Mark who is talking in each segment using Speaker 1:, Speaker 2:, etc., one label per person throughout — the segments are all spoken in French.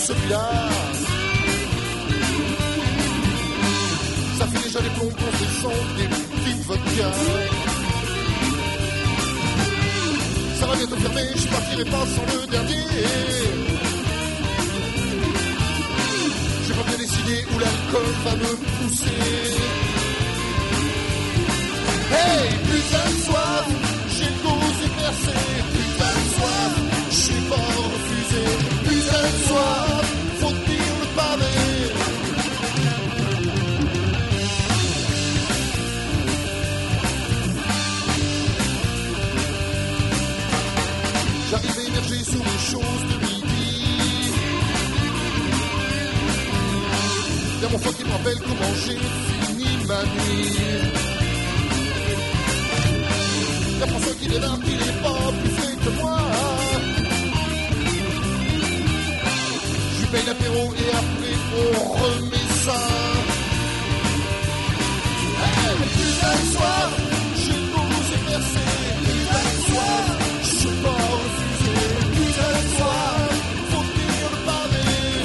Speaker 1: celui-là. Ça fait déjà des plombs qu'on descend des petites vodkas. Ça va bientôt fermer, je partirai pas sans le dernier. J'ai pas bien décidé où l'alcool va me pousser. Hey, putain de soif, j'ai le gosier percé. Putain de soif, je suis pas refusé. Putain de soif, faut tenir le pavé. J'arrive à émerger sous les choses de midi. Y'a mon frère qui me rappelle comment j'ai fini ma nuit. Y'a François qui débarque, il est pas plus fait que moi. Je lui paye l'apéro et après on remet ça. Hey, putain de soif, j'ai le gosier percé. Putain de soif, je suis pas refusé. Putain de soif, faut tenir le pavé.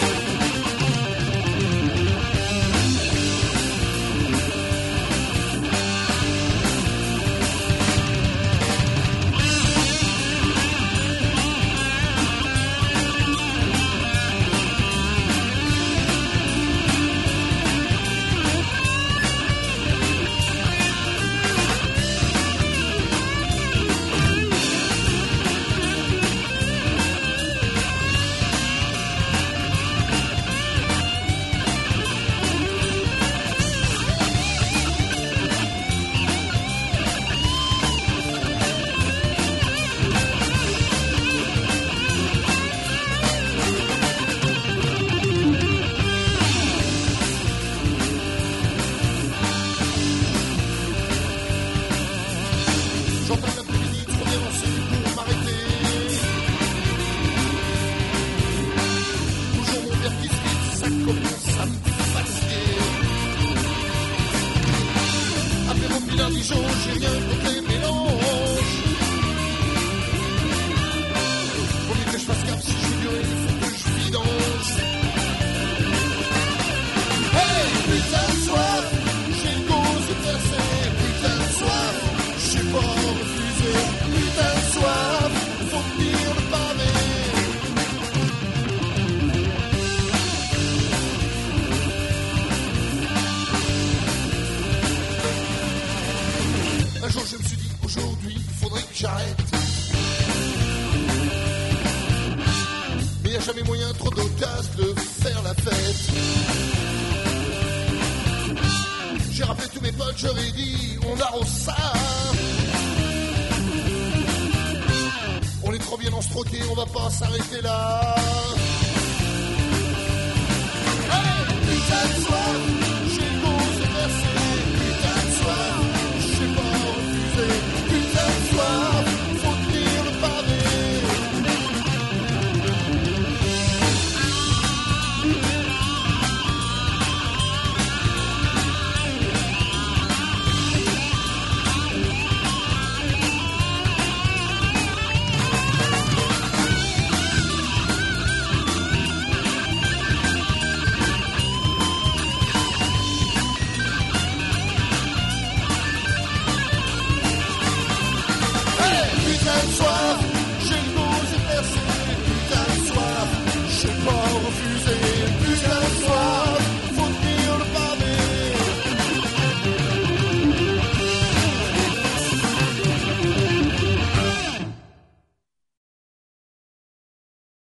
Speaker 1: J'entends l'après-midi trop dérancé pour m'arrêter. Toujours mon verre qui se vide, ça commence à me fatiguer. Après mon bilan Dijon, j'ai rien contre les mélanges. Faut mieux que je fasse gaffe si je veux durer, il faut que je vidange. Hey, putain de soif, j'ai le gosier percé. Putain de soif, je suis pas refusé. Putain de soif, faut tenir le pavé. Un jour je me suis dit, aujourd'hui, il faudrait que j'arrête. Mais y a jamais moyen, trop d'audace de faire la fête. J'ai rappelé tous mes potes, je leur ai dit, on arrose ça. On est trop bien en stroqué, on va pas s'arrêter là.